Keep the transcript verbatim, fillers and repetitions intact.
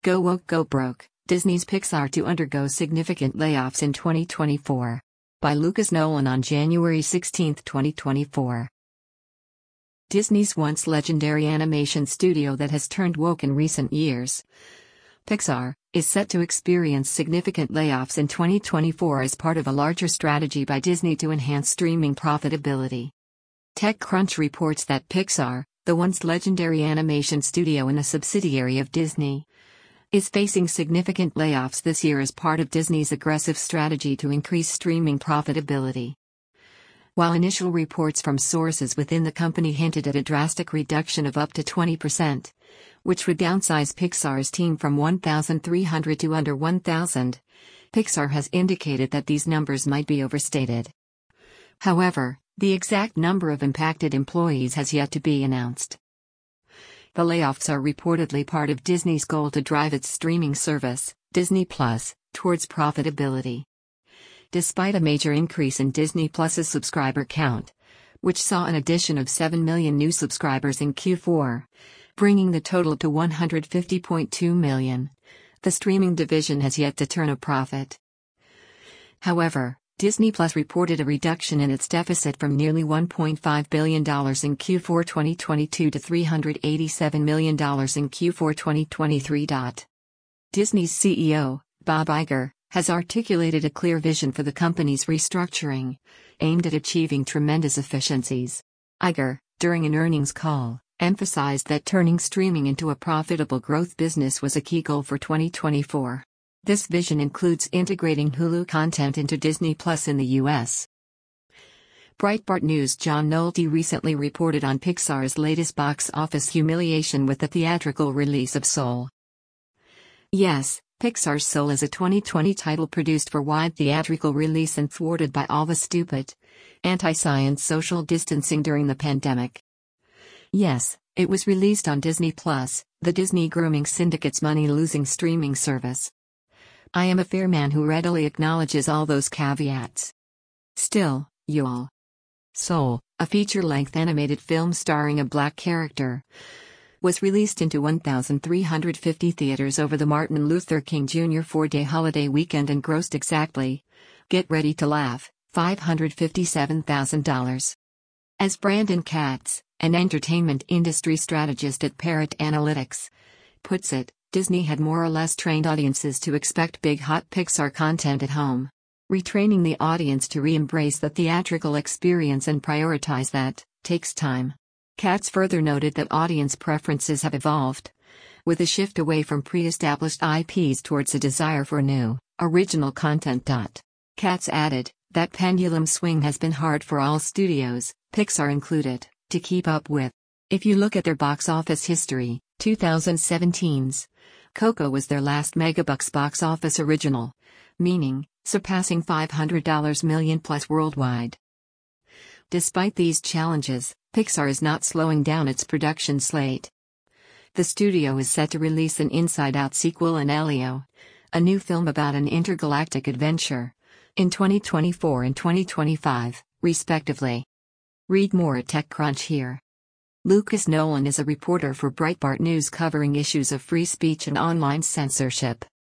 Go Woke Go Broke, Disney's Pixar to undergo significant layoffs in twenty twenty-four. By Lucas Nolan on January sixteenth, twenty twenty-four. Disney's once legendary animation studio that has turned woke in recent years, Pixar, is set to experience significant layoffs in twenty twenty-four as part of a larger strategy by Disney to enhance streaming profitability. TechCrunch reports that Pixar, the once legendary animation studio and a subsidiary of Disney, is facing significant layoffs this year as part of Disney's aggressive strategy to increase streaming profitability. While initial reports from sources within the company hinted at a drastic reduction of up to twenty percent, which would downsize Pixar's team from one thousand three hundred to under one thousand, Pixar has indicated that these numbers might be overstated. However, the exact number of impacted employees has yet to be announced. The layoffs are reportedly part of Disney's goal to drive its streaming service, Disney Plus, towards profitability. Despite a major increase in Disney Plus's subscriber count, which saw an addition of seven million new subscribers in Q four, bringing the total to one hundred fifty point two million, the streaming division has yet to turn a profit. However, Disney Plus reported a reduction in its deficit from nearly one point five billion dollars in Q four twenty twenty-two to three hundred eighty-seven million dollars in Q four twenty twenty-three. Disney's C E O, Bob Iger, has articulated a clear vision for the company's restructuring, aimed at achieving tremendous efficiencies. Iger, during an earnings call, emphasized that turning streaming into a profitable growth business was a key goal for twenty twenty-four. This vision includes integrating Hulu content into Disney Plus in the U S. Breitbart News' John Nolte recently reported on Pixar's latest box office humiliation with the theatrical release of Soul. Yes, Pixar's Soul is a twenty twenty title produced for wide theatrical release and thwarted by all the stupid, anti-science social distancing during the pandemic. Yes, it was released on Disney Plus, the Disney grooming syndicate's money-losing streaming service. I am a fair man who readily acknowledges all those caveats. Still, y'all. Soul, a feature-length animated film starring a black character, was released into one thousand three hundred fifty theaters over the Martin Luther King Junior four-day holiday weekend and grossed exactly, get ready to laugh, five hundred fifty-seven thousand dollars. As Brandon Katz, an entertainment industry strategist at Parrot Analytics, puts it, Disney had more or less trained audiences to expect big hot Pixar content at home. Retraining the audience to re-embrace the theatrical experience and prioritize that takes time. Katz further noted that audience preferences have evolved, with a shift away from pre-established I Ps towards a desire for new, original content. Katz added, that pendulum swing has been hard for all studios, Pixar included, to keep up with. If you look at their box office history, twenty seventeen's Coco was their last megabucks box office original, meaning, surpassing five hundred million plus worldwide. Despite these challenges, Pixar is not slowing down its production slate. The studio is set to release an Inside Out sequel and Elio, a new film about an intergalactic adventure, in twenty twenty-four and twenty twenty-five, respectively. Read more at TechCrunch here. Lucas Nolan is a reporter for Breitbart News covering issues of free speech and online censorship.